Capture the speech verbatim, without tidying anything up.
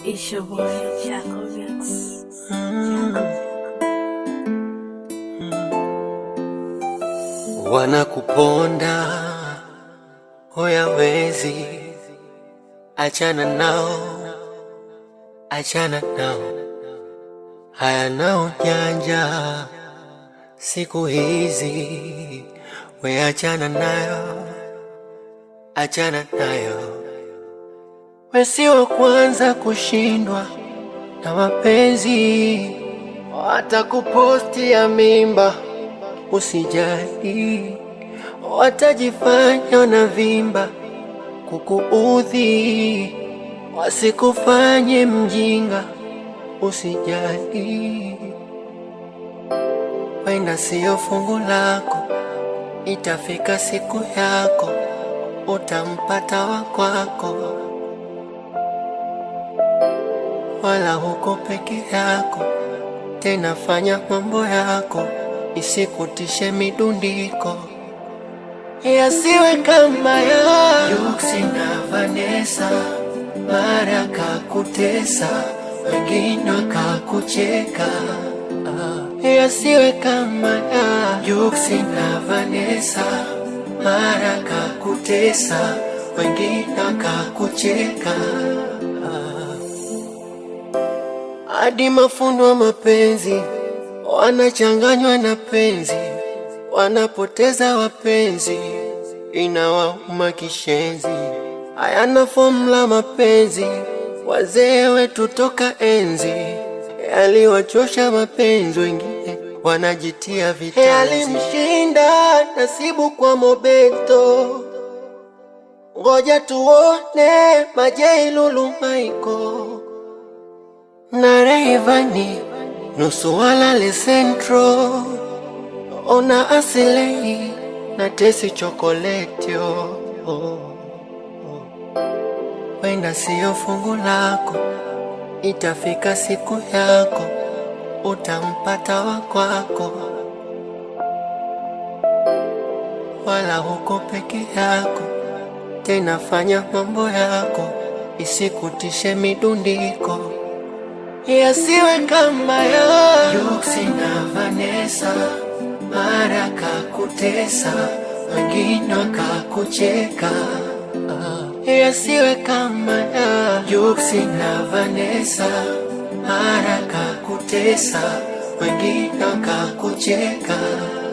It's your boy, Jaco Beats. Wanakuponda huyawezi, achana nao, achana nao, hayana ujanja siku hizi, we achana nayo, achana nayo. We si wa kwanza kushindwa na mapenzi, watakuposti ya mimba usijali, watajifanya na vimba kukuudhi, wasikufanye mjinga usijali. Wenda siyo fungu lako, itafika siku yako, utampata wa kwako. Wala huko peke yako, tena fanya mambo yako, isikutishe midundiko, yasiwe kama ya Yuksi na Vanessa. Mara kakutesa, wengine wakakucheka. ah. Yasiwe kama ya Yuksi na Vanessa. Mara kakutesa, wengine wakakucheka. Hadi mafundo wa mapenzi wanachanganywa na penzi, wanapoteza wapenzi, inawauma kishenzi. Hayana formula mapenzi, wazee wetu toka enzi, yaliwachosha mapenzi, wengine wanajitia vitanzi. Yalimshinda nasibu kwa Mobeto, ngoja tuone Majay Lulu Michael na Rayvanny, nusu walale Centro, ona Asilei na Tesi Chocolate. oh, oh. Wenda siyo fungu lako, itafika siku yako, utampata wa kwako. Wala huko peke yako, tena fanya mambo yako, isikutishe midundiko, yasiwe kama ya Yuksi na Vanessa. Mara kakutesa, wengine wakakucheka. ah. Yasiwe kama ya Yuksi na Vanessa. Mara kakutesa, wengine wakakucheka.